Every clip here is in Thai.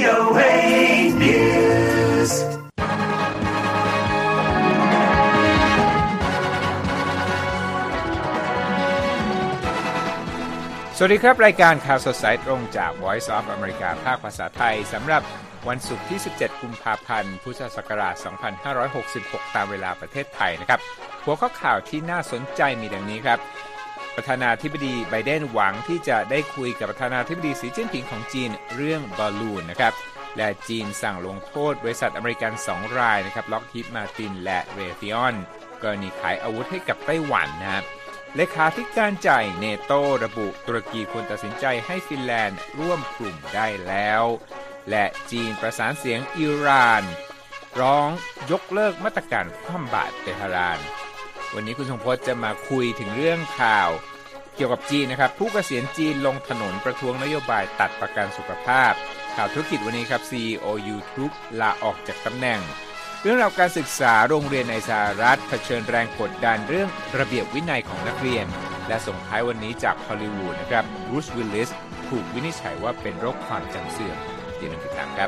VOA News สวัสดีครับรายการข่าวสดสายตรงจาก Voice of America ภาคภาษาไทยสำหรับวันศุกร์ที่17กุมภาพันธ์พุทธศักราช2566ตามเวลาประเทศไทยนะครับหัวข้อข่าวที่น่าสนใจมีดังนี้ครับประธานาธิบดีไบเดนหวังที่จะได้คุยกับประธานาธิบดีสีจิ้นผิงของจีนเรื่องบอลลูนนะครับและจีนสั่งลงโทษบริษัทอเมริกัน2รายนะครับล็อกฮีดมาร์ตินและเรธิออนกรณีขายอาวุธให้กับไต้หวันนะครับเลขาธิการใหญ่เนโตระบุตุรกีควรตัดสินใจให้ฟินแลนด์ร่วมกลุ่มได้แล้วและจีนประสานเสียงอิหร่านร้องยกเลิกมาตรการคว่ำบาตรเตหะรานวันนี้คุณทรงพจน์จะมาคุยถึงเรื่องข่าวเกี่ยวกับจีนนะครับผู้เกษียณจีนลงถนนประท้วงนโยบายตัดประกันสุขภาพข่าวธุรกิจวันนี้ครับ CEO YouTube ลาออกจากตำแหน่งเรื่องราวการศึกษาโรงเรียนในสหรัฐเผชิญแรงกดดันเรื่องระเบียบวินัยของนักเรียนและส่งท้ายวันนี้จากฮอลลีวูดนะครับบรูซ วิลลิสถูกวินิจฉัยว่าเป็นโรคความจำเสื่อมอย่าลืมติดตามครับ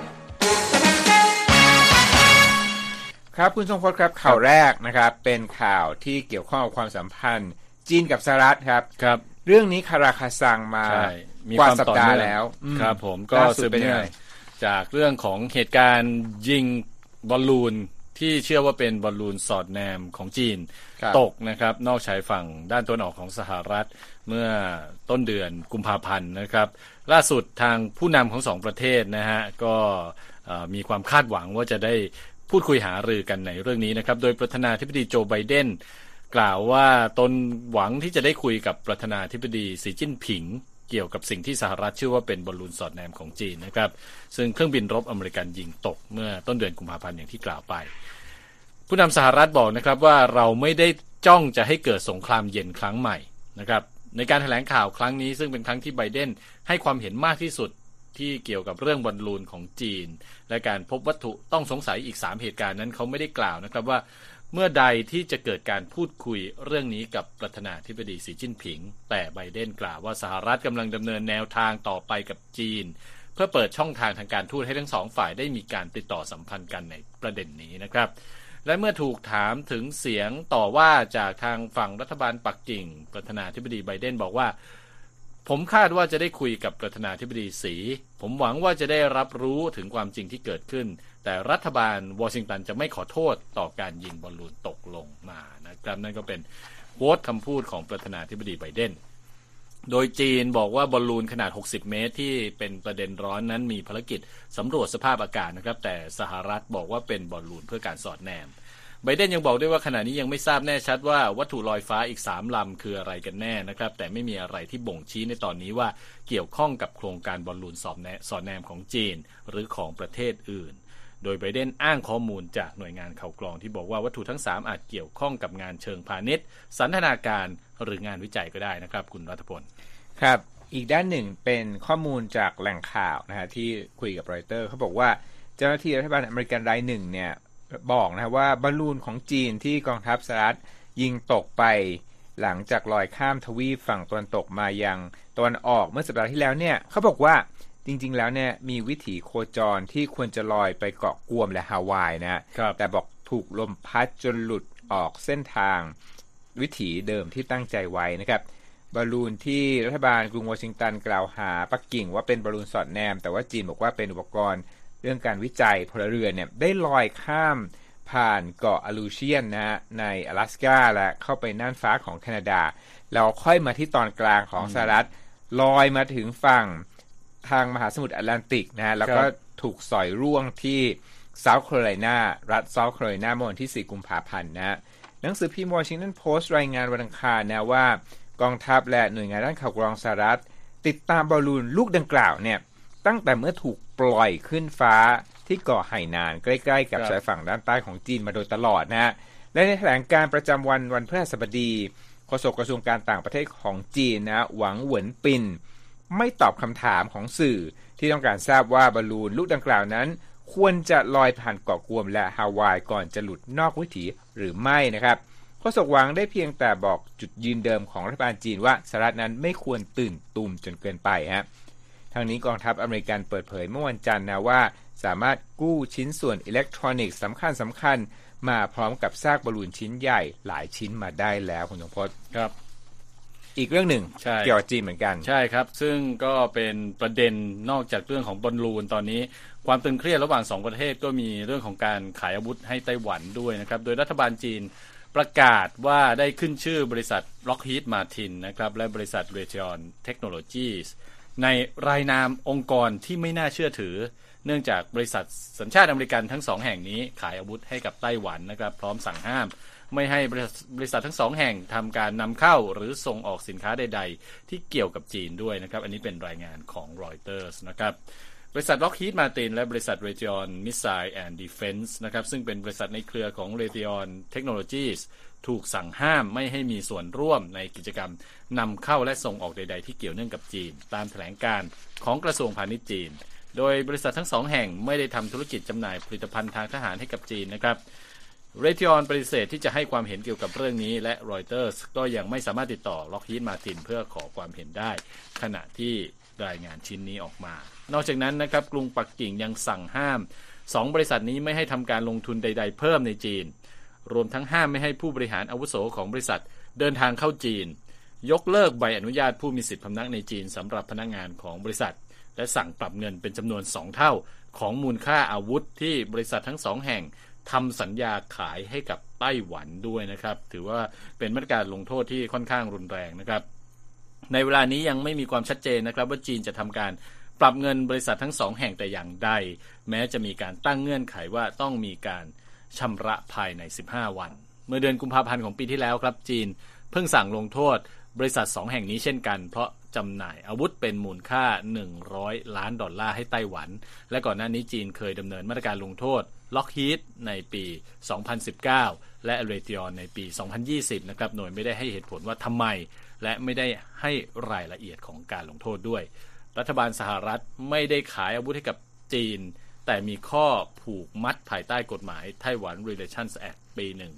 ครับคุณทรงพจน์ครับข่าวแรกนะครับเป็นข่าวที่เกี่ยวข้องกับความสัมพันธ์จีนกับสหรัฐครับครับเรื่องนี้คาราคาซังมากว่าสัปดาห์แล้วครับผมก็สืบเนื่องจากเรื่องของเหตุการณ์ยิงบอลลูนที่เชื่อว่าเป็นบอลลูนสอดแนมของจีนตกนะครับนอกชายฝั่งด้านตะวันออกของสหรัฐเมื่อต้นเดือนกุมภาพันธ์นะครับล่าสุดทางผู้นำของสองประเทศนะฮะก็มีความคาดหวังว่าจะได้พูดคุยหารือกันในเรื่องนี้นะครับโดยประธานาธิบดีโจไบเดนกล่าวว่าตนหวังที่จะได้คุยกับประธานาธิบดีสีจิ้นผิงเกี่ยวกับสิ่งที่สหรัฐเชื่อว่าเป็นบอลลูนสอดแนมของจีนนะครับซึ่งเครื่องบินรบอเมริกันยิงตกเมื่อต้นเดือนกุมภาพันธ์อย่างที่กล่าวไปผู้นำสหรัฐบอกนะครับว่าเราไม่ได้จ้องจะให้เกิดสงครามเย็นครั้งใหม่นะครับในการแถลงข่าวครั้งนี้ซึ่งเป็นครั้งที่ไบเดนให้ความเห็นมากที่สุดที่เกี่ยวกับเรื่องบอลลูนของจีนและการพบวัตถุต้องสงสัยอีก3เหตุการณ์นั้นเขาไม่ได้กล่าวนะครับว่าเมื่อใดที่จะเกิดการพูดคุยเรื่องนี้กับประธานาธิบดีสีจิ้นผิงแต่ไบเดนกล่าวว่าสหรัฐกำลังดำเนินแนวทางต่อไปกับจีนเพื่อเปิดช่องทางทางการทูตให้ทั้งสองฝ่ายได้มีการติดต่อสัมพันธ์กันในประเด็นนี้นะครับและเมื่อถูกถามถึงเสียงต่อว่าจากทางฝั่งรัฐบาลปักกิ่งประธานาธิบดีไบเดนบอกว่าผมคาดว่าจะได้คุยกับประธานาธิบดีสีผมหวังว่าจะได้รับรู้ถึงความจริงที่เกิดขึ้นแต่รัฐบาลวอชิงตันจะไม่ขอโทษต่อการยิงบอลลูนตกลงมานะครับนั่นก็เป็นโค้ดคำพูดของประธานาธิบดีไบเดนโดยจีนบอกว่าบอลลูนขนาด60เมตรที่เป็นประเด็นร้อนนั้นมีภารกิจสำรวจสภาพอากาศนะครับแต่สหรัฐบอกว่าเป็นบอลลูนเพื่อการสอดแนมไบเดนยังบอกด้วยว่าขณะนี้ยังไม่ทราบแน่ชัดว่าวัตถุลอยฟ้าอีก3ลำคืออะไรกันแน่นะครับแต่ไม่มีอะไรที่บ่งชี้ในตอนนี้ว่าเกี่ยวข้องกับโครงการบอลลูนสอดแนมของจีนหรือของประเทศอื่นโดยไบเดนอ้างข้อมูลจากหน่วยงานข่าวกรองที่บอกว่าวัตถุทั้ง3อาจเกี่ยวข้องกับงานเชิงพาณิชย์สันทนาการหรืองานวิจัยก็ได้นะครับคุณรัฐพลครับอีกด้านหนึ่งเป็นข้อมูลจากแหล่งข่าวนะฮะที่คุยกับรอยเตอร์เขาบอกว่าเจ้าหน้าที่รัฐบาลอเมริกันรายหนึ่งเนี่ยบอกนะว่าบอลลูนของจีนที่กองทัพสหรัฐยิงตกไปหลังจากลอยข้ามทวีปฝั่งตะวันตกมายังตะวันออกเมื่อสัปดาห์ที่แล้วเนี่ยเขาบอกว่าจริงๆแล้วเนี่ยมีวิถีโคจรที่ควรจะลอยไปเกาะกวมและฮาวายนะแต่บอกถูกลมพัดจนหลุดออกเส้นทางวิถีเดิมที่ตั้งใจไว้นะครับบอลลูนที่รัฐบาลกรุงวอชิงตันกล่าวหาปักกิ่งว่าเป็นบอลลูนสอดแนมแต่ว่าจีนบอกว่าเป็นอุปกรณ์เรื่องการวิจัยพลเรือนเนี่ยได้ลอยข้ามผ่านเกาะอลูเชียนนะใน阿拉斯ก้าและเข้าไปน่านฟ้าของแคนาดาแล้วค่อยมาที่ตอนกลางของสหรัฐลอยมาถึงฝั่งทางมหาสมุทรแอตแลนติกนะแล้วก็ถูกสอยร่วงที่เซาท์แคโรไลนารัฐเซาท์แคโรไลนาเมื่อวันที่4กุมภาพันธ์นะหนังสือพิมพ์วอชิงตันโพสต์รายงานวันอังคารนะว่ากองทัพและหน่วยงานด้านข่าวกรองสหรัฐติดตามบอลลูนลูกดังกล่าวเนี่ยตั้งแต่เมื่อถูกปล่อยขึ้นฟ้าที่เกาะไหหนานใกล้ๆกับชายฝั่งด้านใต้ของจีนมาโดยตลอดนะฮะและในแถลงการประจำวันพฤหัสบดีโฆษกกระทรวงการต่างประเทศของจีนนะหวังเหวินปินไม่ตอบคำถามของสื่อที่ต้องการทราบว่าบอลลูนลูกดังกล่าวนั้นควรจะลอยผ่านเกาะกวมและฮาวายก่อนจะหลุดนอกวิถีหรือไม่นะครับโฆษกหวังได้เพียงแต่บอกจุดยืนเดิมของรัฐบาลจีนว่าสหรัฐนั้นไม่ควรตื่นตูมจนเกินไปฮะทางนี้กองทัพอเมริกันเปิดเผยเมื่อวันจันทร์นะว่าสามารถกู้ชิ้นส่วนอิเล็กทรอนิกส์สำคัญมาพร้อมกับซากบอลลูนชิ้นใหญ่หลายชิ้นมาได้แล้วคุณสมพศครับอีกเรื่องหนึ่งเกี่ยวกับจีนเหมือนกันใช่ครับซึ่งก็เป็นประเด็นนอกจากเรื่องของบอลลูนตอนนี้ความตึงเครียดระหว่าง2ประเทศก็มีเรื่องของการขายอาวุธให้ไต้หวันด้วยนะครับโดยรัฐบาลจีนประกาศว่าได้ขึ้นชื่อบริษัท Lockheed Martin นะครับและบริษัท Raytheon Technologies ในรายนามองค์กรที่ไม่น่าเชื่อถือเนื่องจากบริษัทสัญชาติอเมริกันทั้ง2แห่งนี้ขายอาวุธให้กับไต้หวันนะครับพร้อมสั่งห้ามไม่ให้บริษัททั้ง2แห่งทำการนำเข้าหรือส่งออกสินค้าใดๆที่เกี่ยวกับจีนด้วยนะครับอันนี้เป็นรายงานของ Reuters นะครับบริษัท Lockheed Martin และบริษัท Raytheon Missile and Defense นะครับซึ่งเป็นบริษัทในเครือของ Raytheon Technologies ถูกสั่งห้ามไม่ให้มีส่วนร่วมในกิจกรรมนำเข้าและส่งออกใดๆที่เกี่ยวเนื่องกับจีนตามแถลงการของกระทรวงพาณิชย์จีนโดยบริษัททั้ง2แห่งไม่ได้ทำธุรกิจจำหน่ายผลิตภัณฑ์ทางทหารให้กับจีนนะครับRaytheon ปฏิเสธที่จะให้ความเห็นเกี่ยวกับเรื่องนี้และ Reuters ก็ยังไม่สามารถติดต่อ Lockheed Martin เพื่อขอความเห็นได้ขณะที่รายงานชิ้นนี้ออกมานอกจากนั้นนะครับกรุงปักกิ่งยังสั่งห้าม2บริษัทนี้ไม่ให้ทำการลงทุนใดๆเพิ่มในจีนรวมทั้งห้ามไม่ให้ผู้บริหารอาวุโสของบริษัทเดินทางเข้าจีนยกเลิกใบอนุญาตผู้มีสิทธิพำนักในจีนสำหรับพนักงานของบริษัทและสั่งปรับเงินเป็นจำนวน2เท่าของมูลค่าอาวุธที่บริษัททั้ง2แห่งทำสัญญาขายให้กับไต้หวันด้วยนะครับถือว่าเป็นมาตรการลงโทษที่ค่อนข้างรุนแรงนะครับในเวลานี้ยังไม่มีความชัดเจนนะครับว่าจีนจะทำการปรับเงินบริษัททั้ง2แห่งแต่อย่างใดแม้จะมีการตั้งเงื่อนไขว่าต้องมีการชำระภายใน15วันเมื่อเดือนกุมภาพันธ์ของปีที่แล้วครับจีนเพิ่งสั่งลงโทษบริษัท2แห่งนี้เช่นกันเพราะจำหน่ายอาวุธเป็นมูลค่า$100 ล้านให้ไต้หวันและก่อนหน้านี้จีนเคยดำเนินมาตรการลงโทษ Lockheed ในปี 2019 และ Raytheon ในปี 2020 นะครับโดยไม่ได้ให้เหตุผลว่าทำไมและไม่ได้ให้รายละเอียดของการลงโทษด้วยรัฐบาลสหรัฐไม่ได้ขายอาวุธให้กับจีนแต่มีข้อผูกมัดภายใต้กฎหมาย Taiwan Relations Act ปี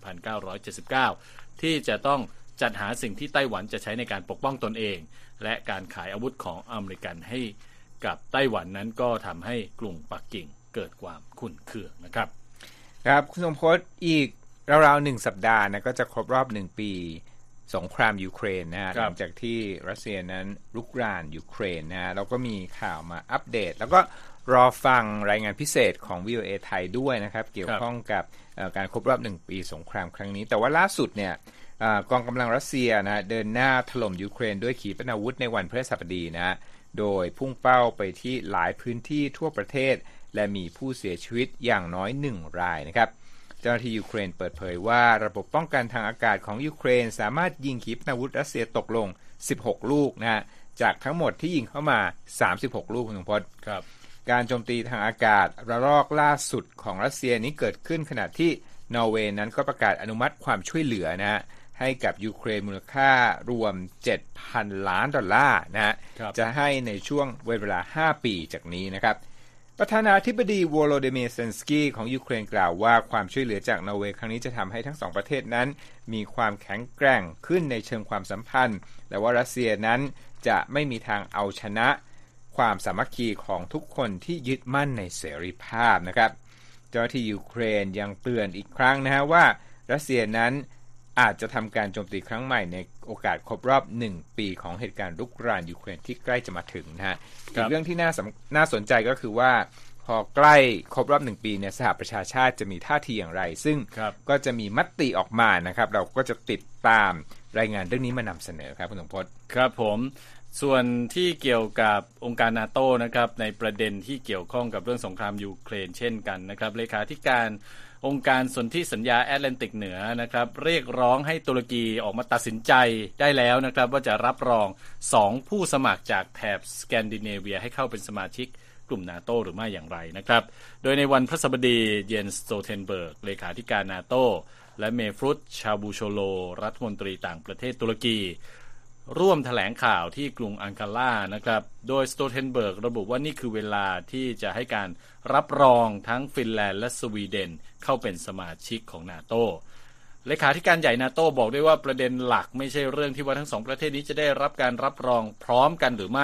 1979 ที่จะต้องจัดหาสิ่งที่ไต้หวันจะใช้ในการปกป้องตนเองและการขายอาวุธของอเมริกันให้กับไต้หวันนั้นก็ทำให้กรุงปักกิ่งเกิดความขุ่นเคืองนะครับครับคุณสมพศอีกราวๆ1สัปดาห์นะก็จะครบรอบ1ปีสงครามยูเครนนะฮะหลังจากที่รัสเซียนั้นรุกรานยูเครนนะฮะเราก็มีข่าวมาอัปเดตแล้วก็รอฟังรายงานพิเศษของ VOA ไทยด้วยนะครับเกี่ยวข้องกับการครบรอบ1ปีสงครามครั้งนี้แต่ว่าล่าสุดเนี่ยกองกำลังรัสเซียนะเดินหน้าถล่มยูเครนด้วยขีปนาวุธในวันพฤหัสบดีนะโดยพุ่งเป้าไปที่หลายพื้นที่ทั่วประเทศและมีผู้เสียชีวิตอย่างน้อย1รายนะครับเจ้าหน้าที่ยูเครนเปิดเผยว่าระบบป้องกันทางอากาศของยูเครนสามารถยิงขีปนาวุธรัสเซียตกลง16ลูกนะฮะจากทั้งหมดที่ยิงเข้ามา36ลูกคุณสมพศครับการโจมตีทางอากาศระลอกล่าสุดของรัสเซียนี้เกิดขึ้นขณะที่นอร์เวย์นั้นก็ประกาศอนุมัติความช่วยเหลือนะฮะให้กับยูเครนมูลค่ารวม $7,000 ล้านนะฮะจะให้ในช่วงเวลา5ปีจากนี้นะครับประธานาธิบดีโวโลดิเมียร์เซนสกี้ของยูเครนกล่าวว่าความช่วยเหลือจากนอร์เวย์ครั้งนี้จะทำให้ทั้ง2ประเทศนั้นมีความแข็งแกร่งขึ้นในเชิงความสัมพันธ์และว่ารัสเซียนั้นจะไม่มีทางเอาชนะความสามัคคีของทุกคนที่ยึดมั่นในเสรีภาพนะครับเจ้าหน้าที่ยูเครนยังเตือนอีกครั้งนะฮะว่ารัสเซียนั้นอาจจะทำการโจมตีครั้งใหม่ในโอกาสครบรอบ1ปีของเหตุการณ์รุกรานยูเครนที่ใกล้จะมาถึงนะฮะอีกเรื่องที่น่าสนใจก็คือว่าพอใกล้ครบรอบ1ปีเนี่ยสหประชาชาติจะมีท่าทีอย่างไรซึ่งก็จะมีมติออกมานะครับเราก็จะติดตามรายงานเรื่องนี้มานำเสนอครับคุณสมพศครับผมส่วนที่เกี่ยวกับองค์การ NATO นะครับในประเด็นที่เกี่ยวข้องกับเรื่องสงครามยูเครนเช่นกันนะครับเลขาธิการองค์การสนธิสัญญาแอตแลนติกเหนือนะครับเรียกร้องให้ตุรกีออกมาตัดสินใจได้แล้วนะครับว่าจะรับรอง2ผู้สมัครจากแถบสแกนดิเนเวียให้เข้าเป็นสมาชิกกลุ่ม NATO หรือไม่อย่างไรนะครับโดยในวันพฤหัสบดีเยนสโตเทนเบิร์กเลขาธิการ NATO และเมฟรุตชาบูโชโลรัฐมนตรีต่างประเทศตุรกีร่วมแถลงข่าวที่กรุงอังการานะครับโดยสโตเทนเบิร์กระบุว่านี่คือเวลาที่จะให้การรับรองทั้งฟินแลนด์และสวีเดนเข้าเป็นสมาชิกของ NATO เลขาธิการใหญ่ NATO บอกด้วยว่าประเด็นหลักไม่ใช่เรื่องที่ว่าทั้ง2ประเทศนี้จะได้รับการรับรองพร้อมกันหรือไม่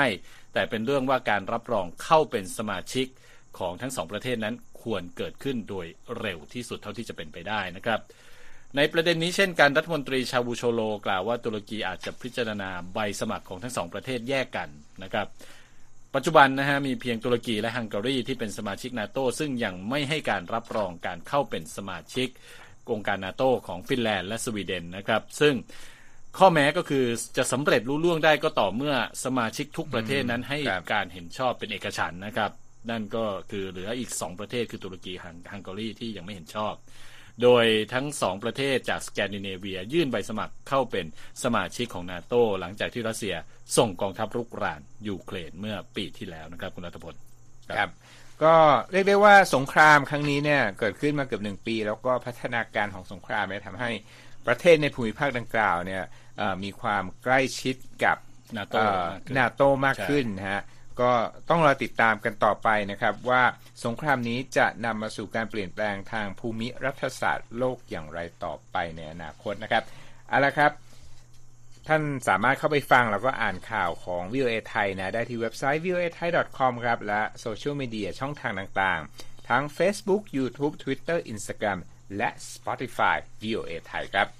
แต่เป็นเรื่องว่าการรับรองเข้าเป็นสมาชิกของทั้ง2ประเทศนั้นควรเกิดขึ้นโดยเร็วที่สุดเท่าที่จะเป็นไปได้นะครับในประเด็นนี้เช่นกันรัฐมนตรีชาวูโชโลกล่าวว่าตุรกีอาจจะพิจารณาใบสมัครของทั้ง2ประเทศแยกกันนะครับปัจจุบันนะฮะมีเพียงตุรกีและฮังการีที่เป็นสมาชิก NATO ซึ่งยังไม่ให้การรับรองการเข้าเป็นสมาชิกองค์การ NATO ของฟินแลนด์และสวีเดนนะครับซึ่งข้อแม้ก็คือจะสำเร็จลุล่วงได้ก็ต่อเมื่อสมาชิกทุกประเทศนั้นให้การเห็นชอบเป็นเอกฉันท์นะครับนั่นก็คือเหลืออีก2ประเทศคือตุรกีฮังการีที่ยังไม่เห็นชอบโดยทั้ง2ประเทศจากสแกนดิเนเวียยื่นใบสมัครเข้าเป็นสมาชิกของ NATO หลังจากที่รัสเซียส่งกองทัพรุกรานยูเครนเมื่อปีที่แล้วนะครับคุณรัฐพลครับก็เรียกได้ว่าสงครามครั้งนี้เนี่ยเกิดขึ้นมาเกือบ1ปีแล้วก็พัฒนาการของสงครามเนี่ยทำให้ประเทศในภูมิภาคดังกล่าวเนี่ยมีความใกล้ชิดกับ NATO มากขึ้นนะฮะก็ต้องรอติดตามกันต่อไปนะครับว่าสงครามนี้จะนำมาสู่การเปลี่ยนแปลงทางภูมิรัฐศาสตร์โลกอย่างไรต่อไปในอนาคตนะครับเอาละครับท่านสามารถเข้าไปฟังแล้วก็อ่านข่าวของ VOA ไทยนะได้ที่เว็บไซต์ voathai.com ครับและโซเชียลมีเดียช่องทางต่างๆทั้ง Facebook YouTube Twitter Instagram และ Spotify VOA ไทยครับ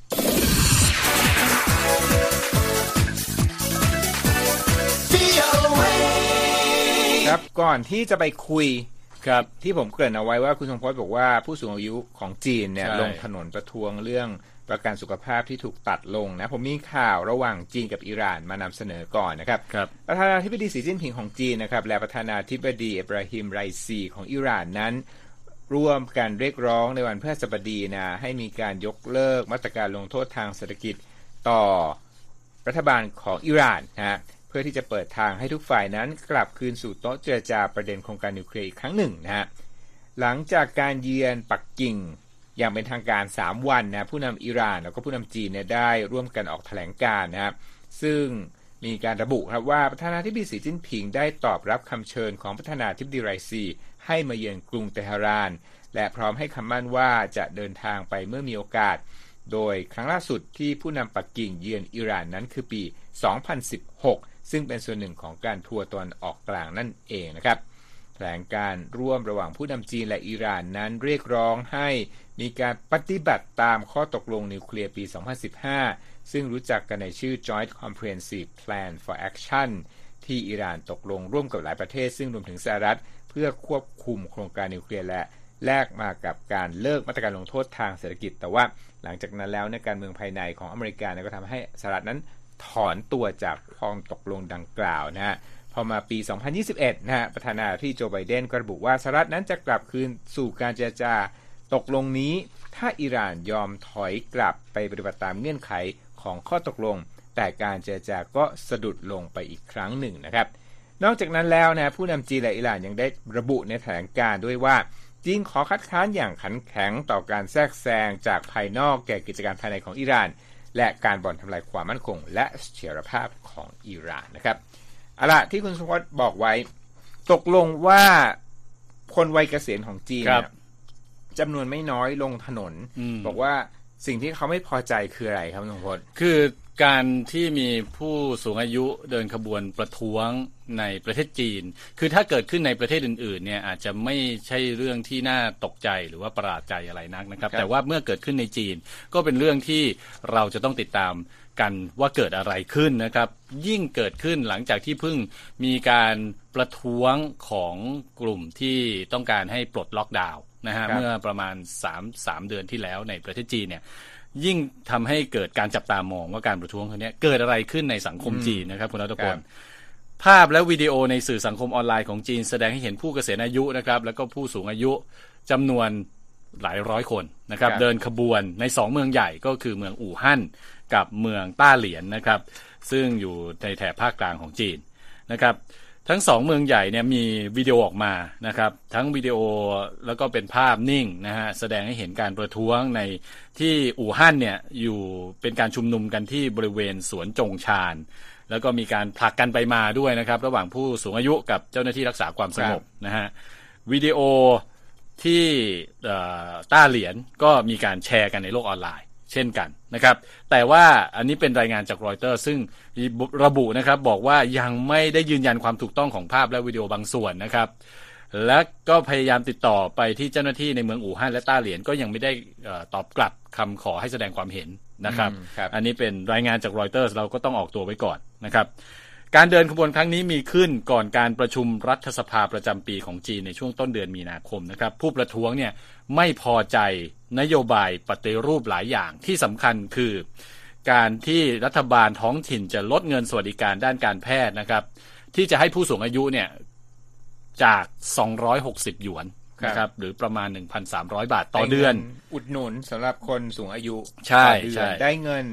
ครับก่อนที่จะไปคุยครับที่ผมเกริ่นเอาไว้ว่าคุณทรงพจน์บอกว่าผู้สูงอายุของจีนเนี่ยลงถนนประท้วงเรื่องประกันสุขภาพที่ถูกตัดลงนะผมมีข่าวระหว่างจีนกับอิหร่านมานำเสนอก่อนนะครับประธานาธิบดีสีจิ้นผิงของจีนนะครับและประธานาธิบดีอิบราฮิมไรซีของอิหร่านนั้นร่วมกันเรียกร้องในวันพฤหัสบดีนะให้มีการยกเลิกมาตรการลงโทษทางเศรษฐกิจต่อรัฐบาลของอิหร่านนะเพื่อที่จะเปิดทางให้ทุกฝ่ายนั้นกลับคืนสู่โต๊ะเจรจาประเด็นโครงการนิวเคลียร์อีกครั้งหนึ่งนะฮะหลังจากการเยือนปักกิ่งอย่างเป็นทางการ3วันนะผู้นำอิหร่านแล้วก็ผู้นำจีนเนี่ยได้ร่วมกันออกแถลงการณ์นะครับซึ่งมีการระบุครับว่าประธานาธิบดีสีจิ้นผิงได้ตอบรับคำเชิญของประธานาธิบดีไรซีให้มาเยือนกรุงเตหะรานและพร้อมให้คำมั่นว่าจะเดินทางไปเมื่อมีโอกาสโดยครั้งล่าสุดที่ผู้นำปักกิ่งเยือนอิหร่านนั้นคือปี 2016 ซึ่งเป็นส่วนหนึ่งของการทัวร์ตะวันออกกลางนั่นเองนะครับแถลงการร่วมระหว่างผู้นำจีนและอิหร่านนั้นเรียกร้องให้มีการปฏิบัติตามข้อตกลงนิวเคลียร์ปี 2015 ซึ่งรู้จักกันในชื่อ Joint Comprehensive Plan for Action ที่อิหร่านตกลงร่วมกับหลายประเทศซึ่งรวมถึงสหรัฐเพื่อควบคุมโครงการนิวเคลียร์และแลกมากับการเลิกมาตรการลงโทษทางเศรษฐกิจแต่ว่าหลังจากนั้นแล้วในการเมืองภายในของอเมริกาก็ทำให้สหรัฐนั้นถอนตัวจากข้อตกลงดังกล่าวนะฮะพอมาปี 2021 นะฮะประธานาธิบดีโจไบเดนก็ระบุว่าสหรัฐนั้นจะกลับคืนสู่การเจรจาตกลงนี้ถ้าอิหร่านยอมถอยกลับไปปฏิบัติตามเงื่อนไขของข้อตกลงแต่การเจรจาก็สะดุดลงไปอีกครั้งหนึ่งนะครับนอกจากนั้นแล้วนะผู้นำจีนและอิหร่านยังได้ระบุในแถลงการณ์ด้วยว่าจีนขอคัดค้านอย่างขันแข็งต่อการแทรกแซงจากภายนอกแก่กิจการภายในของอิหร่านและการบ่อนทำลายความมั่นคงและเสถียรภาพของอิหร่านนะครับเอาล่ะที่คุณสมพศบอกไว้ตกลงว่าคนวัยเกษียณของจีนจำนวนไม่น้อยลงถนนบอกว่าสิ่งที่เขาไม่พอใจคืออะไรครับคุณสมพศคือการที่มีผู้สูงอายุเดินขบวนประท้วงในประเทศจีนคือถ้าเกิดขึ้นในประเทศอื่นๆเนี่ยอาจจะไม่ใช่เรื่องที่น่าตกใจหรือว่าประหลาดใจอะไรนักนะครับแต่ว่าเมื่อเกิดขึ้นในจีนก็เป็นเรื่องที่เราจะต้องติดตามกันว่าเกิดอะไรขึ้นนะครับยิ่งเกิดขึ้นหลังจากที่เพิ่งมีการประท้วงของกลุ่มที่ต้องการให้ปลดล็อกดาวน์นะฮะเมื่อประมาณ3เดือนที่แล้วในประเทศจีนเนี่ยยิ่งทำให้เกิดการจับตามองว่าการประท้วงครั้งนี้เกิดอะไรขึ้นในสังคมจีนนะครับคุณรัตพลภาพและวิดีโอในสื่อสังคมออนไลน์ของจีนแสดงให้เห็นผู้เกษียณอายุนะครับแล้วก็ผู้สูงอายุจำนวนหลายร้อยคนนะครับเดินขบวนใน2เมืองใหญ่ก็คือเมืองอู่ฮั่นกับเมืองต้าเหลียนนะครับซึ่งอยู่ในแถบภาคกลางของจีนนะครับทั้ง2เมืองใหญ่เนี่ยมีวิดีโอออกมานะครับทั้งวิดีโอแล้วก็เป็นภาพนิ่งนะฮะแสดงให้เห็นการประท้วงในที่อู่ฮั่นเนี่ยอยู่เป็นการชุมนุมกันที่บริเวณสวนจงชานแล้วก็มีการผลักกันไปมาด้วยนะครับระหว่างผู้สูงอายุกับเจ้าหน้าที่รักษาความสงบนะฮะวิดีโอที่ต้าเหลียนก็มีการแชร์กันในโลกออนไลน์เช่นกันนะครับแต่ว่าอันนี้เป็นรายงานจากรอยเตอร์ซึ่งระบุนะครับบอกว่ายังไม่ได้ยืนยันความถูกต้องของภาพและวิดีโอบางส่วนนะครับและก็พยายามติดต่อไปที่เจ้าหน้าที่ในเมืองอู่ฮั่นและต้าเหลียนก็ยังไม่ได้ตอบกลับคำขอให้แสดงความเห็นนะครับอันนี้เป็นรายงานจากรอยเตอร์เราก็ต้องออกตัวไว้ก่อนนะครับการเดินขบวนครั้งนี้มีขึ้นก่อนการประชุมรัฐสภาประจำปีของจีนในช่วงต้นเดือนมีนาคมนะครับผู้ประท้วงเนี่ยไม่พอใจนโยบายปฏิรูปหลายอย่างที่สำคัญคือการที่รัฐบาลท้องถิ่นจะลดเงินสวัสดิการด้านการแพทย์นะครับที่จะให้ผู้สูงอายุเนี่ยจาก260หยวนนะครับหรือประมาณ 1,300 บาทต่อเดือนอุดหนุนสำหรับคนสูงอายุใช่ได้เงิน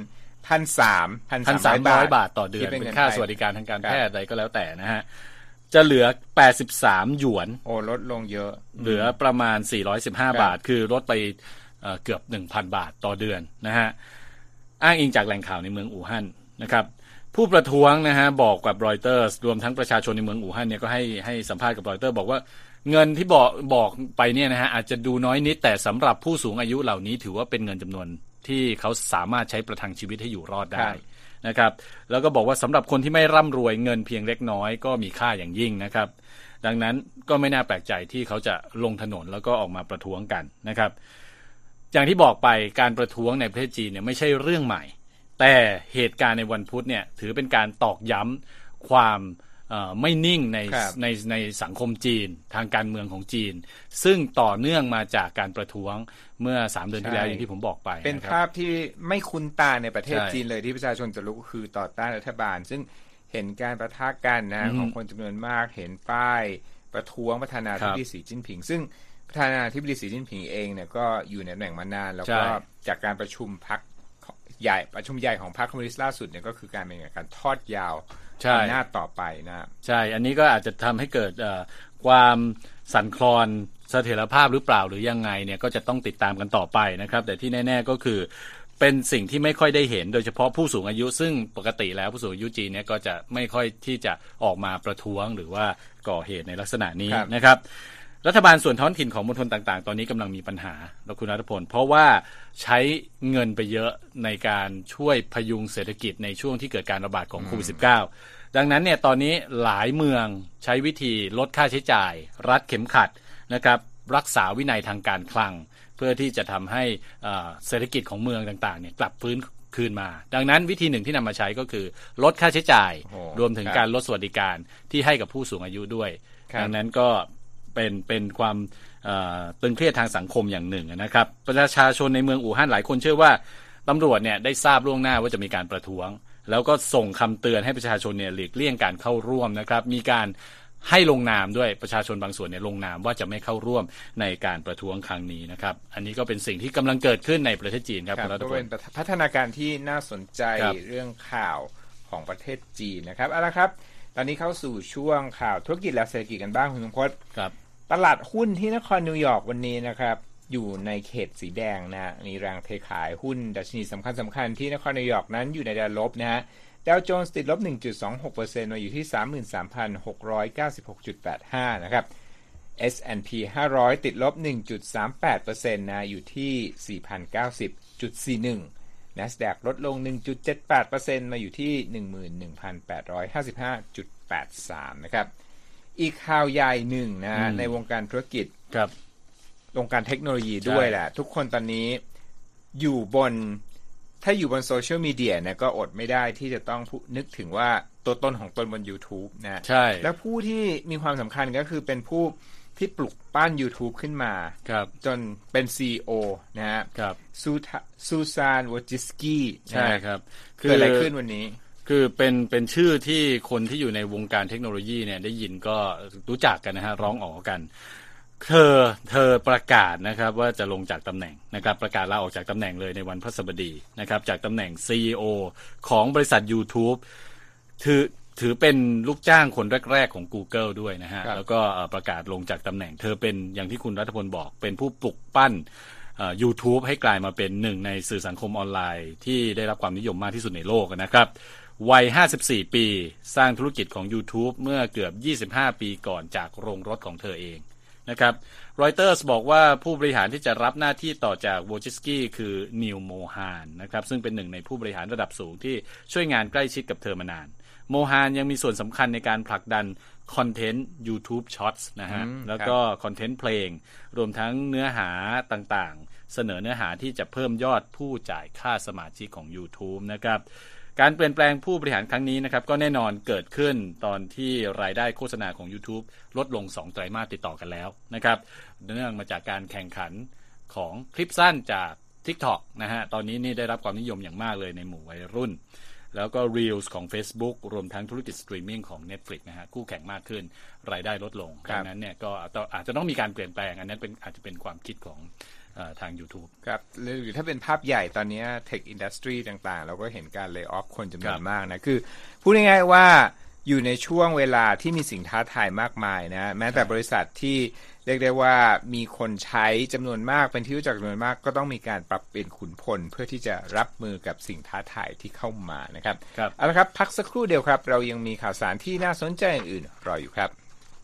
1,300 บาทต่อเดือนเป็นค่าสวัสดิการทางการแพทย์อะไรก็แล้วแต่นะฮะจะเหลือ83หยวนโอ้ลดลงเยอะเหลือประมาณ415บาทคือลดไปเกือบ 1,000 บาทต่อเดือนนะฮะอ้างอิงจากแหล่งข่าวในเมืองอู่ฮั่นนะครับผู้ประท้วงนะฮะบอกกับรอยเตอร์รวมทั้งประชาชนในเมืองอู่ฮั่นเนี่ยก็ให้สัมภาษณ์กับรอยเตอร์บอกว่าเงินที่บอกไปเนี่ยนะฮะอาจจะดูน้อยนิดแต่สำหรับผู้สูงอายุเหล่านี้ถือว่าเป็นเงินจำนวนที่เขาสามารถใช้ประทังชีวิตให้อยู่รอดได้นะครับแล้วก็บอกว่าสำหรับคนที่ไม่ร่ำรวยเงินเพียงเล็กน้อยก็มีค่าอย่างยิ่งนะครับดังนั้นก็ไม่น่าแปลกใจที่เขาจะลงถนนแล้วก็ออกมาประท้วงกันนะครับอย่างที่บอกไปการประท้วงในประเทศจีนเนี่ยไม่ใช่เรื่องใหม่แต่เหตุการณ์ในวันพุธเนี่ยถือเป็นการตอกย้ำความไม่นิ่งในสังคมจีนทางการเมืองของจีนซึ่งต่อเนื่องมาจากการประท้วงเมื่อ3เดือนที่แล้วอย่างที่ผมบอกไปเป็นภาพที่ไม่คุ้นตาในประเทศจีนเลยที่ประชาชนจะลุกคือต่อต้านรัฐบาลซึ่งเห็นการประทะกันนะของคนจำนวนมากเห็นป้ายประท้วงประธานาธิบดีสีจิ้นผิงซึ่งประธานาธิบดีสีจิ้นผิงเองเนี่ยก็อยู่ในตำแหน่งมานานแล้วก็จากการประชุมพรรคใหญ่ของพรรคคอมมิวนิสต์ล่าสุดเนี่ยก็คือการเป็นการทอดยาวหน้าต่อไปนะใช่อันนี้ก็อาจจะทำให้เกิดความสั่นคลอนเสถียรภาพหรือเปล่าหรือยังไงเนี่ยก็จะต้องติดตามกันต่อไปนะครับแต่ที่แน่ๆก็คือเป็นสิ่งที่ไม่ค่อยได้เห็นโดยเฉพาะผู้สูงอายุซึ่งปกติแล้วผู้สูงอายุจีนเนี่ยก็จะไม่ค่อยที่จะออกมาประท้วงหรือว่าก่อเหตุในลักษณะนี้นะครับรัฐบาลส่วนท้องถิ่นของมณฑลต่างๆตอนนี้กำลังมีปัญหาแล้วคุณณัฐพลเพราะว่าใช้เงินไปเยอะในการช่วยพยุงเศรษฐกิจในช่วงที่เกิดการระบาดของโควิด -19 ดังนั้นเนี่ยตอนนี้หลายเมืองใช้วิธีลดค่าใช้จ่ายรัดเข็มขัดนะครับรักษาวินัยทางการคลังเพื่อที่จะทำให้เศรษฐกิจของเมืองต่างๆเนี่ยกลับฟื้นคืนมาดังนั้นวิธีหนึ่งที่นำมาใช้ก็คือลดค่าใช้จ่ายรวมถึงการลดสวัสดิการที่ให้กับผู้สูงอายุด้วยดังนั้นก็เป็นความตึงเครียดทางสังคมอย่างหนึ่งนะครับประชาชนในเมืองอู่ฮั่นหลายคนเชื่อว่าตำรวจเนี่ยได้ทราบล่วงหน้าว่าจะมีการประท้วงแล้วก็ส่งคำเตือนให้ประชาชนเนี่ยหลีกเลี่ยงการเข้าร่วมนะครับมีการให้ลงนามด้วยประชาชนบางส่วนเนี่ยลงนามว่าจะไม่เข้าร่วมในการประท้วงครั้งนี้นะครับอันนี้ก็เป็นสิ่งที่กำลังเกิดขึ้นในประเทศจีนครับก็เป็นพัฒนาการที่น่าสนใจเรื่องข่าวของประเทศจีนนะครับเอาละครับตอนนี้เข้าสู่ช่วงข่าวธุรกิจและเศรษฐกิจกันบ้างคุณสมพศครับตลาดหุ้นที่นครนิวยอร์กวันนี้นะครับอยู่ในเขตสีแดงนะมีแรงเทขายหุ้นดัชนีสำคัญที่นครนิวยอร์กนั้นอยู่ในแดนลบนะฮะดาวโจนส์ติดลบ 1.26% มาอยู่ที่ 33,696.85 นะครับ S&P 500 ติดลบ 1.38% นะอยู่ที่ 4,090.41 NASDAQ ลดลง 1.78% มาอยู่ที่ 11,855.83 นะครับอีกข่าวใหญ่หนึ่งนะในวงการธุรกิจครับวงการเทคโนโลยีด้วยแหละทุกคนตอนนี้อยู่บนโซเชียลมีเดียเนี่ยก็อดไม่ได้ที่จะต้องนึกถึงว่าตัวตนของตนบน YouTube นะใช่และผู้ที่มีความสำคัญก็คือเป็นผู้ที่ปลุกปั้น YouTube ขึ้นมาจนเป็น CEO นะฮะซูซานวอจิสกี้ใช่ครับเกิดอะไรขึ้นวันนี้คือเป็นชื่อที่คนที่อยู่ในวงการเทคโนโลยีเนี่ยได้ยินก็รู้จักกันนะฮะร้องอ๋อกันเธอประกาศนะครับว่าจะลงจากตำแหน่งนะครับประกาศลาออกจากตำแหน่งเลยในวันพฤหัสบดีนะครับจากตำแหน่ง CEO ของบริษัท YouTube ถือเป็นลูกจ้างคนแรกๆของ Google ด้วยนะฮะแล้วก็ประกาศลงจากตำแหน่งเธอเป็นอย่างที่คุณรัฐพลบอกเป็นผู้ปลุกปั้นYouTube ให้กลายมาเป็นหนึ่งในสื่อสังคมออนไลน์ที่ได้รับความนิยมมากที่สุดในโลกนะครับวัย54ปีสร้างธุรกิจของ YouTube เมื่อเกือบ25ปีก่อนจากโรงรถของเธอเองนะครับรอยเตอร์สบอกว่าผู้บริหารที่จะรับหน้าที่ต่อจากโวจิสกี้คือนิลโมฮานนะครับซึ่งเป็นหนึ่งในผู้บริหารระดับสูงที่ช่วยงานใกล้ชิดกับเธอมานานโมฮานยังมีส่วนสำคัญในการผลักดันคอนเทนต์ YouTube Shorts นะฮะแล้วก็คอนเทนต์เพลงรวมทั้งเนื้อหาต่างๆเสนอเนื้อหาที่จะเพิ่มยอดผู้จ่ายค่าสมาชิกของ YouTube นะครับการเปลี่ยนแปลงผู้บริหารครั้งนี้นะครับก็แน่นอนเกิดขึ้นตอนที่รายได้โฆษณาของ YouTube ลดลง2ไตรมาสติดต่อกันแล้วนะครับเนื่องมาจากการแข่งขันของคลิปสั้นจาก TikTok นะฮะตอนนี้นี่ได้รับความนิยมอย่างมากเลยในหมู่วัยรุ่นแล้วก็ Reels ของ Facebook รวมทั้งธุรกิจสตรีมมิ่งของ Netflix นะฮะคู่แข่งมากขึ้นรายได้ลดลงดังนั้นเนี่ยก็อาจจะต้องมีการเปลี่ยนแปลงอันนั้นอาจจะเป็นความคิดของทาง YouTube ครับหรือถ้าเป็นภาพใหญ่ตอนนี้ Tech Industry ต่างๆเราก็เห็นการ lay off คนจำนวนมากนะคือพูดง่ายๆว่าอยู่ในช่วงเวลาที่มีสิ่งท้าทายมากมายนะแม้แต่บริษัทที่เรียกได้ว่ามีคนใช้จำนวนมากเป็นที่รู้จักจำนวนมากก็ต้องมีการปรับเปลี่ยนขุนพลเพื่อที่จะรับมือกับสิ่งท้าทายที่เข้ามานะครับเอาละครับพักสักครู่เดียวครับเรายังมีข่าวสารที่น่าสนใจอื่นๆรออยู่ครับ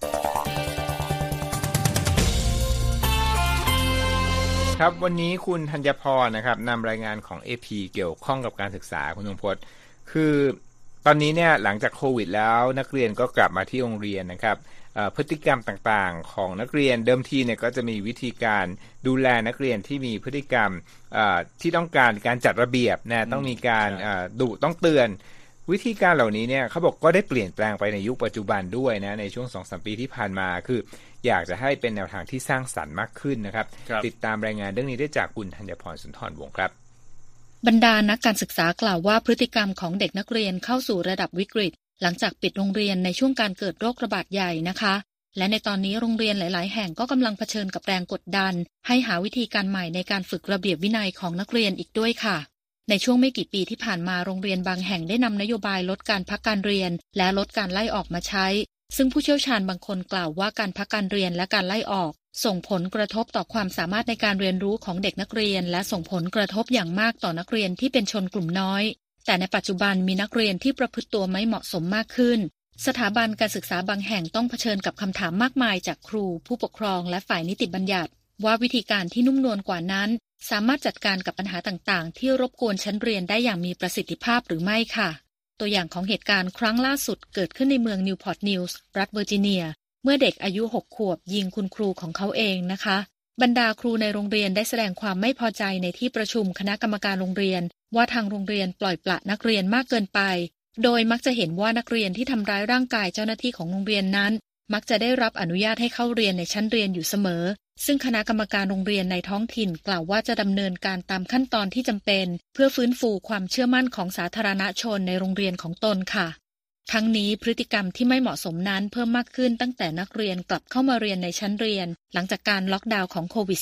ครับวันนี้คุณธัญพรนะครับนำรายงานของ AP เกี่ยวข้องกับการศึกษาคุณธงพจน์คือตอนนี้เนี่ยหลังจากโควิดแล้วนักเรียนก็กลับมาที่โรงเรียนนะครับพฤติกรรมต่างๆของนักเรียนเดิมทีเนี่ยก็จะมีวิธีการดูแลนักเรียนที่มีพฤติกรรมที่ต้องการจัดระเบียบนะต้องมีการดุต้องเตือนวิธีการเหล่านี้เนี่ยเขาบอกก็ได้เปลี่ยนแปลงไปในยุคปัจจุบันด้วยนะในช่วง 2-3 ปีที่ผ่านมาคืออยากจะให้เป็นแนวทางที่สร้างสรรค์มากขึ้นนะครับติดตามรายงานเรื่องนี้ได้จากคุณธัญพรสุนทรวงศ์ครับบรรดานักการศึกษากล่าวว่าพฤติกรรมของเด็กนักเรียนเข้าสู่ระดับวิกฤตหลังจากปิดโรงเรียนในช่วงการเกิดโรคระบาดใหญ่นะคะและในตอนนี้โรงเรียนหลายๆแห่งก็กำลังเผชิญกับแรงกดดันให้หาวิธีการใหม่ในการฝึกระเบียบวินัยของนักเรียนอีกด้วยค่ะในช่วงไม่กี่ปีที่ผ่านมาโรงเรียนบางแห่งได้นำนโยบายลดการพักการเรียนและลดการไล่ออกมาใช้ซึ่งผู้เชี่ยวชาญบางคนกล่าวว่าการพักการเรียนและการไล่ออกส่งผลกระทบต่อความสามารถในการเรียนรู้ของเด็กนักเรียนและส่งผลกระทบอย่างมากต่อนักเรียนที่เป็นชนกลุ่มน้อยแต่ในปัจจุบันมีนักเรียนที่ประพฤติตัวไม่เหมาะสมมากขึ้นสถาบันการศึกษาบางแห่งต้องเผชิญกับคำถามมากมายจากครูผู้ปกครองและฝ่ายนิติบัญญัติว่าวิธีการที่นุ่มนวลกว่านั้นสามารถจัดการกับปัญหาต่างๆที่รบกวนชั้นเรียนได้อย่างมีประสิทธิภาพหรือไม่ค่ะตัวอย่างของเหตุการณ์ครั้งล่าสุดเกิดขึ้นในเมืองนิวพอร์ตนิวส์รัฐเวอร์จิเนียเมื่อเด็กอายุ6 ขวบยิงคุณครูของเขาเองนะคะบรรดาครูในโรงเรียนได้แสดงความไม่พอใจในที่ประชุมคณะกรรมการโรงเรียนว่าทางโรงเรียนปล่อยปละนักเรียนมากเกินไปโดยมักจะเห็นว่านักเรียนที่ทำร้ายร่างกายเจ้าหน้าที่ของโรงเรียนนั้นมักจะได้รับอนุญาตให้เข้าเรียนในชั้นเรียนอยู่เสมอซึ่งคณะกรรมการโรงเรียนในท้องถิ่นกล่าวว่าจะดำเนินการตามขั้นตอนที่จำเป็นเพื่อฟื้นฟูความเชื่อมั่นของสาธารณชนในโรงเรียนของตนค่ะทั้งนี้พฤติกรรมที่ไม่เหมาะสมนั้นเพิ่มมากขึ้นตั้งแต่นักเรียนกลับเข้ามาเรียนในชั้นเรียนหลังจากการล็อกดาวน์ของโควิด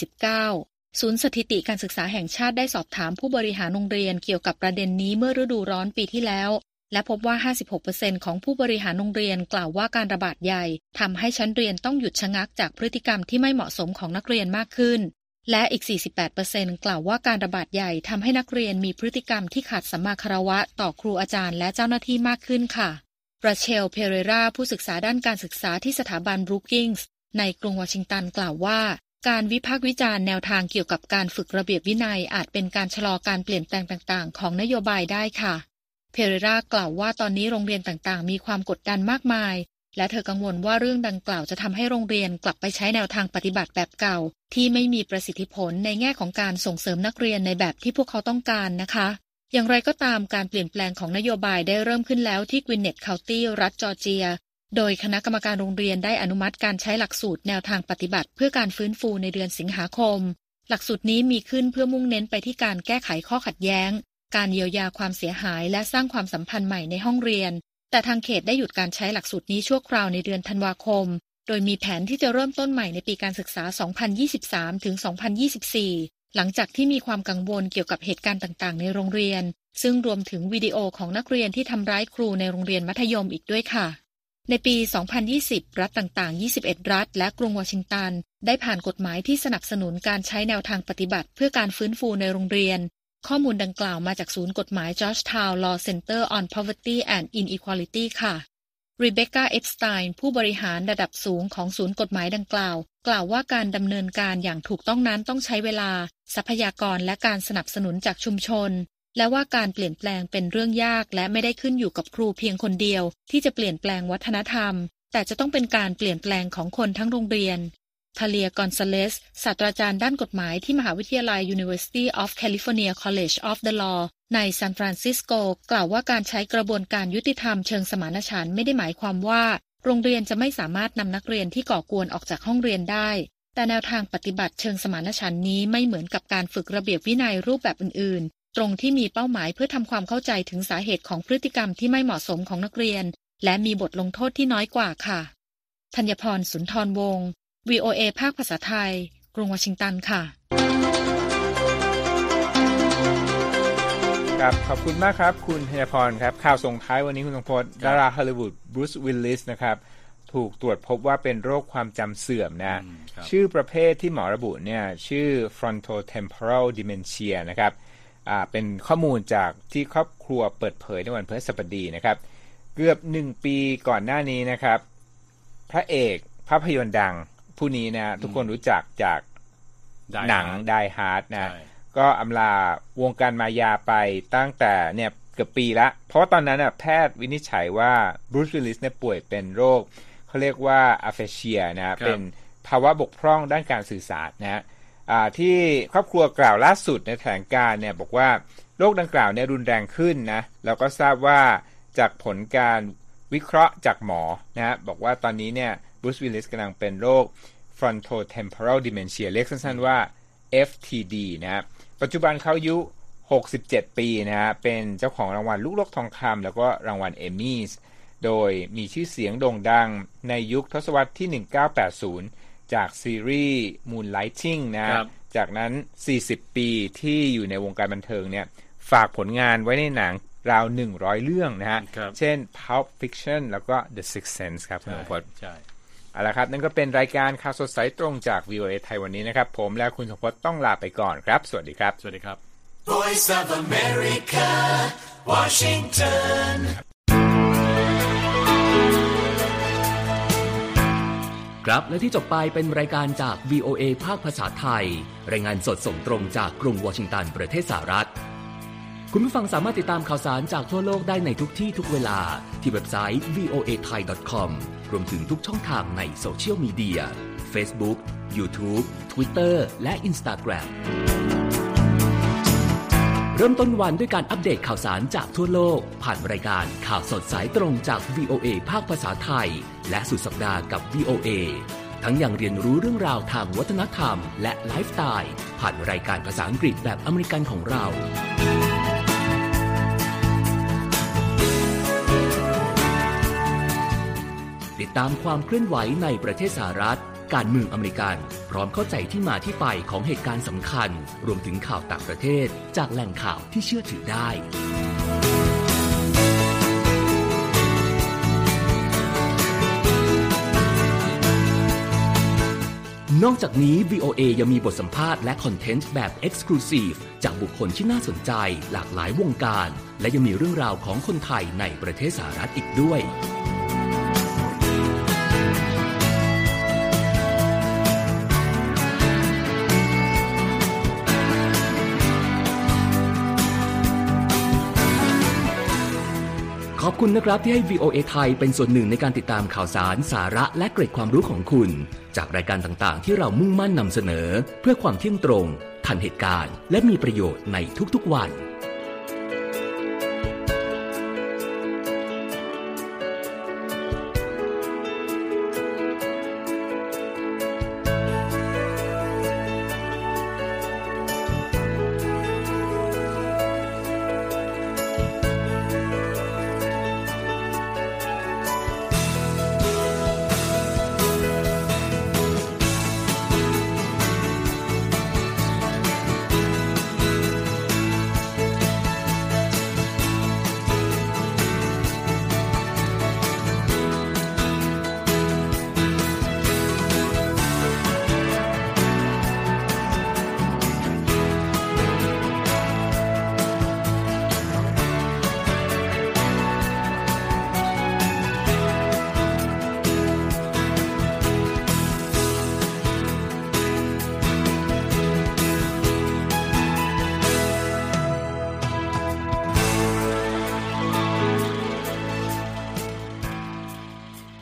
-19 ศูนย์สถิติการศึกษาแห่งชาติได้สอบถามผู้บริหารโรงเรียนเกี่ยวกับประเด็นนี้เมื่อฤดูร้อนปีที่แล้วและพบว่า 56% ของผู้บริหารโรงเรียนกล่าวว่าการระบาดใหญ่ทำให้ชั้นเรียนต้องหยุดชะงักจากพฤติกรรมที่ไม่เหมาะสมของนักเรียนมากขึ้นและอีก 48% กล่าวว่าการระบาดใหญ่ทำให้นักเรียนมีพฤติกรรมที่ขาดสัมมาคารวะต่อครูอาจารย์และเจ้าหน้าที่มากขึ้นค่ะราเชล เพเรราผู้ศึกษาด้านการศึกษาที่สถาบันบรูกิงส์ในกรุงวอชิงตันกล่าวว่าการวิพากษ์วิจารณ์แนวทางเกี่ยวกับการฝึกระเบียบวินัยอาจเป็นการชะลอการเปลี่ยนแปลงต่างๆของนโยบายได้ค่ะเพเรรากล่าวว่าตอนนี้โรงเรียนต่างๆมีความกดดันมากมายและเธอกังวลว่าเรื่องดังกล่าวจะทำให้โรงเรียนกลับไปใช้แนวทางปฏิบัติแบบเก่าที่ไม่มีประสิทธิผลในแง่ของการส่งเสริมนักเรียนในแบบที่พวกเขาต้องการนะคะอย่างไรก็ตามการเปลี่ยนแปลงของนโยบายได้เริ่มขึ้นแล้วที่กวินเนตต์เคานตี้รัฐจอร์เจียโดยคณะกรรมการโรงเรียนได้อนุมัติการใช้หลักสูตรแนวทางปฏิบัติเพื่อการฟื้นฟูในเดือนสิงหาคมหลักสูตรนี้มีขึ้นเพื่อมุ่งเน้นไปที่การแก้ไขข้อขัดแย้งการเยียวยาความเสียหายและสร้างความสัมพันธ์ใหม่ในห้องเรียนแต่ทางเขตได้หยุดการใช้หลักสูตรนี้ชั่วคราวในเดือนธันวาคมโดยมีแผนที่จะเริ่มต้นใหม่ในปีการศึกษา 2023 ถึง 2024 หลังจากที่มีความกังวลเกี่ยวกับเหตุการณ์ต่างๆในโรงเรียนซึ่งรวมถึงวิดีโอของนักเรียนที่ทำร้ายครูในโรงเรียนมัธยมอีกด้วยค่ะในปี 2020 รัฐต่างๆ 21 รัฐและกรุงวอชิงตันได้ผ่านกฎหมายที่สนับสนุนการใช้แนวทางปฏิบัติเพื่อการฟื้นฟูในโรงเรียนข้อมูลดังกล่าวมาจากศูนย์กฎหมาย Georgetown Law Center on Poverty and Inequality ค่ะรีเบคก้า เอปสไตน์ผู้บริหารระดับสูงของศูนย์กฎหมายดังกล่าวว่าการดำเนินการอย่างถูกต้องนั้นต้องใช้เวลาทรัพยากรและการสนับสนุนจากชุมชนและว่าการเปลี่ยนแปลงเป็นเรื่องยากและไม่ได้ขึ้นอยู่กับครูเพียงคนเดียวที่จะเปลี่ยนแปลงวัฒนธรรมแต่จะต้องเป็นการเปลี่ยนแปลงของคนทั้งโรงเรียนทาเลีย กอนซาเลส ศาสตราจารย์ด้านกฎหมายที่มหาวิทยาลัย University of California College of the Law ในซานฟรานซิสโกกล่าวว่าการใช้กระบวนการยุติธรรมเชิงสมานฉันท์ไม่ได้หมายความว่าโรงเรียนจะไม่สามารถนำนักเรียนที่ก่อกวนออกจากห้องเรียนได้แต่แนวทางปฏิบัติเชิงสมานฉันท์นี้ไม่เหมือนกับการฝึกระเบียบวินัยรูปแบบอื่นๆตรงที่มีเป้าหมายเพื่อทำความเข้าใจถึงสาเหตุของพฤติกรรมที่ไม่เหมาะสมของนักเรียนและมีบทลงโทษที่น้อยกว่าค่ะธัญพร สุนทรวงศ์ VOA ภาคภาษาไทยกรุงวอชิงตันค่ะครับขอบคุณมากครับคุณธัญพรครับข่าวส่งท้ายวันนี้คุณทรงพจน์ดาราฮอลลีวูดบรูซ วิลลิสนะครับถูกตรวจพบว่าเป็นโรคความจำเสื่อมนะชื่อประเภทที่หมอระบุเนี่ยชื่อ frontotemporal dementia นะครับเป็นข้อมูลจากที่ครอบครัวเปิดเผยในวันพฤหัสบดีนะครับเกือบ1ปีก่อนหน้านี้นะครับพระเอกภาพยนตร์ดังผู้นี้นะทุกคนรู้จักจากหนัง Die Hard นะก็อำลาวงการมายาไปตั้งแต่เนี่ยเกือบปีละเพราะว่าตอนนั้นแพทย์วินิจฉัยว่าบรูซ วิลลิสเนี่ยป่วยเป็นโรคเขาเรียกว่าอะเฟเชียนะเป็นภาวะบกพร่องด้านการสื่อสารนะที่ครอบครัวกล่าวล่าสุดในแถลงการณ์เนี่ยบอกว่าโรคดังกล่าวเนี่ยรุนแรงขึ้นนะแล้วก็ทราบว่าจากผลการวิเคราะห์จากหมอนะบอกว่าตอนนี้เนี่ยบรูซ วิลลิสกำลังเป็นโรค frontotemporal dementia เรียกสั้นๆว่า FTD นะปัจจุบันเขาอายุ67ปีนะฮะเป็นเจ้าของรางวัลลูกโลกทองคำแล้วก็รางวัลเอมมี่โดยมีชื่อเสียงโด่งดังในยุคทศวรรษที่1980จากซีรีส์ Moonlighting นะจากนั้น40ปีที่อยู่ในวงการบันเทิงเนี่ยฝากผลงานไว้ในหนังราว100เรื่องนะฮะเช่น Pulp Fiction แล้วก็ The Sixth Sense ครับคุณพจน์เอาละครับนั่นก็เป็นรายการข่าวสดสายตรงจาก VOA ไทยวันนี้นะครับผมและคุณสมพจน์ต้องลาไปก่อนครับสวัสดีครับสวัสดีครับ Voice of America Washington ครับและที่จบไปเป็นรายการจาก VOA ภาคภาษาไทยรายงานสดส่งตรงจากกรุงวอชิงตันประเทศสหรัฐคุณผู้ฟังสามารถติดตามข่าวสารจากทั่วโลกได้ในทุกที่ทุกเวลาที่เว็บไซต์ voathai.com รวมถึงทุกช่องทางในโซเชียลมีเดีย Facebook, YouTube, Twitter และ Instagram เริ่มต้นวันด้วยการอัปเดตข่าวสารจากทั่วโลกผ่านรายการข่าวสดสายตรงจาก VOA ภาคภาษาไทยและสุดสัปดาห์กับ VOA ทั้งยังเรียนรู้เรื่องราวทางวัฒนธรรมและไลฟ์สไตล์ผ่านรายการภาษาอังกฤษแบบอเมริกันของเราติดตามความเคลื่อนไหวในประเทศสหรัฐการเมืองอเมริกันพร้อมเข้าใจที่มาที่ไปของเหตุการณ์สำคัญรวมถึงข่าวต่างประเทศจากแหล่งข่าวที่เชื่อถือได้นอกจากนี้ VOA ยังมีบทสัมภาษณ์และคอนเทนต์แบบ Exclusive จากบุคคลที่น่าสนใจหลากหลายวงการและยังมีเรื่องราวของคนไทยในประเทศสหรัฐอีกด้วยขอบคุณนะครับที่ให้ VOA ไทยเป็นส่วนหนึ่งในการติดตามข่าวสารสาระและเกร็ดความรู้ของคุณจากรายการต่างๆที่เรามุ่งมั่นนำเสนอเพื่อความเที่ยงตรงทันเหตุการณ์และมีประโยชน์ในทุกๆวัน